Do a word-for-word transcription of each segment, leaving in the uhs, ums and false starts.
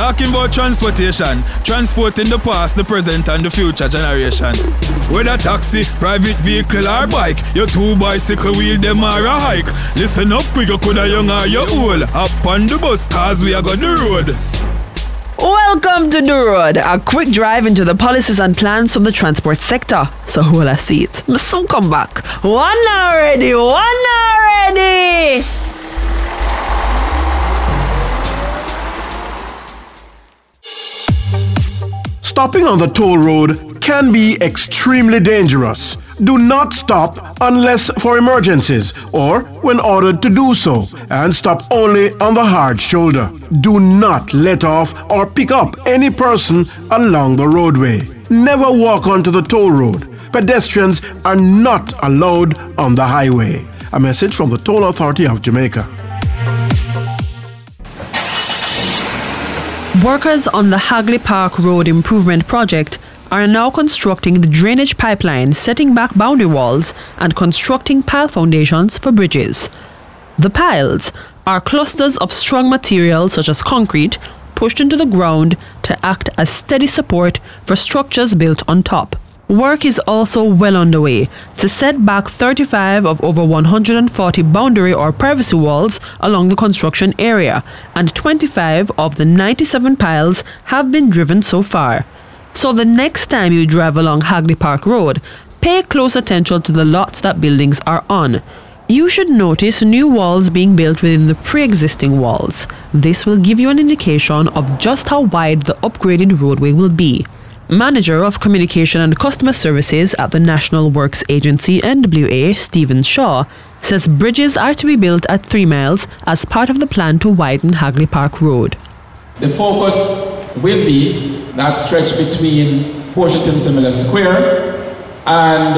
Talking about transportation, transporting the past, the present and the future generation. Whether taxi, private vehicle or bike, your two bicycle wheel them are a hike. Listen up, quick, you coulda young or you old. Up on the bus, cause we are got the road. Welcome to The Road, a quick drive into the policies and plans from the transport sector. So who will I see it? So come back. One already, one already! Stopping on the toll road can be extremely dangerous. Do not stop unless for emergencies or when ordered to do so, and stop only on the hard shoulder. Do not let off or pick up any person along the roadway. Never walk onto the toll road. Pedestrians are not allowed on the highway. A message from the Toll Authority of Jamaica. Workers on the Hagley Park Road Improvement Project are now constructing the drainage pipeline, setting back boundary walls, and constructing pile foundations for bridges. The piles are clusters of strong materials such as concrete pushed into the ground to act as steady support for structures built on top. Work is also well underway to set back thirty-five of over one hundred forty boundary or privacy walls along the construction area, and twenty-five of the ninety-seven piles have been driven so far. So the next time you drive along Hagley Park Road, pay close attention to the lots that buildings are on. You should notice new walls being built within the pre-existing walls. This will give you an indication of just how wide the upgraded roadway will be. Manager of Communication and Customer Services at the National Works Agency N W A, Stephen Shaw, says bridges are to be built at three miles as part of the plan to widen Hagley Park Road. The focus will be that stretch between Portia Simpson Miller Square and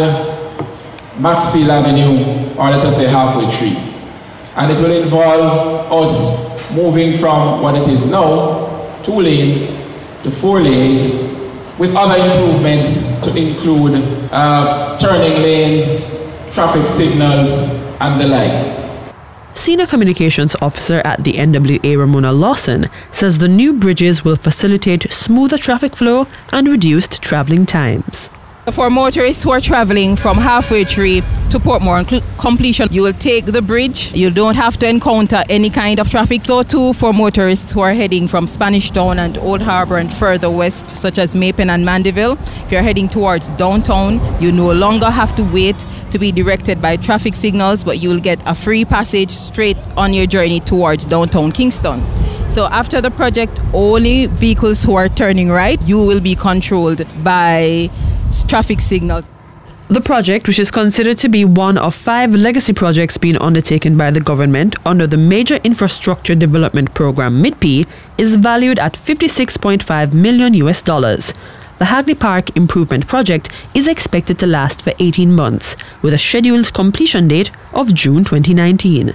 Maxfield Avenue, or let us say Halfway Tree. And it will involve us moving from what it is now, two lanes to four lanes, with other improvements to include uh, turning lanes, traffic signals, and the like. Senior Communications Officer at the N W A, Ramona Lawson, says the new bridges will facilitate smoother traffic flow and reduced travelling times. For motorists who are travelling from Halfway Tree to Portmore and completion, you will take the bridge. You don't have to encounter any kind of traffic. So too for motorists who are heading from Spanish Town and Old Harbour and further west, such as Mapen and Mandeville. If you're heading towards downtown, you no longer have to wait to be directed by traffic signals, but you will get a free passage straight on your journey towards downtown Kingston. So after the project, only vehicles who are turning right, you will be controlled by traffic signals. The project, which is considered to be one of five legacy projects being undertaken by the government under the Major Infrastructure Development Program M I D P, is valued at fifty-six point five million U S dollars. The Hagley Park Improvement Project is expected to last for eighteen months, with a scheduled completion date of June twenty nineteen.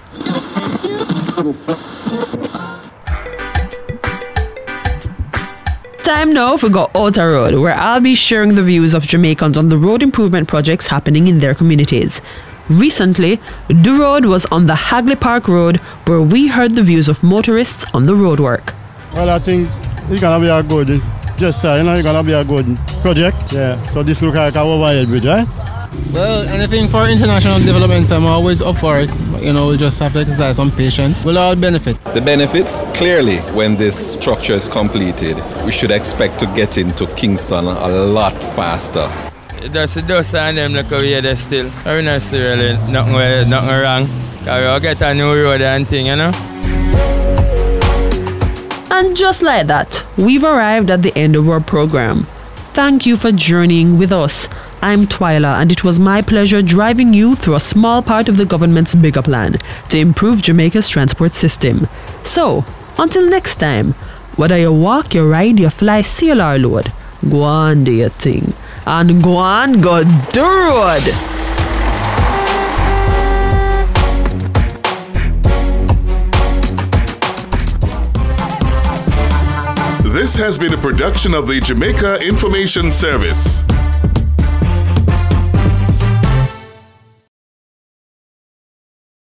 Time now for Go Outer Road, where I'll be sharing the views of Jamaicans on the road improvement projects happening in their communities. Recently, The Road was on the Hagley Park Road, where we heard the views of motorists on the roadwork. Well, I think it's gonna be a good, just uh, you know, it's gonna be a good project. Yeah. So this looks like a overhead bridge, right? Well, anything for international development, I'm always up for it. But, you know, we'll just have to exercise some patience. We'll all benefit. The benefits, clearly, when this structure is completed, we should expect to get into Kingston a lot faster. That's the dust and them look over here still. I don't see really nothing, nothing wrong. We'll get a new road and thing, you know. And just like that, we've arrived at the end of our program. Thank you for journeying with us. I'm Twyla, and it was my pleasure driving you through a small part of the government's bigger plan to improve Jamaica's transport system. So, until next time, whether you walk, you ride, you fly, sail or load, go on do your thing. And go on, go the road! This has been a production of the Jamaica Information Service.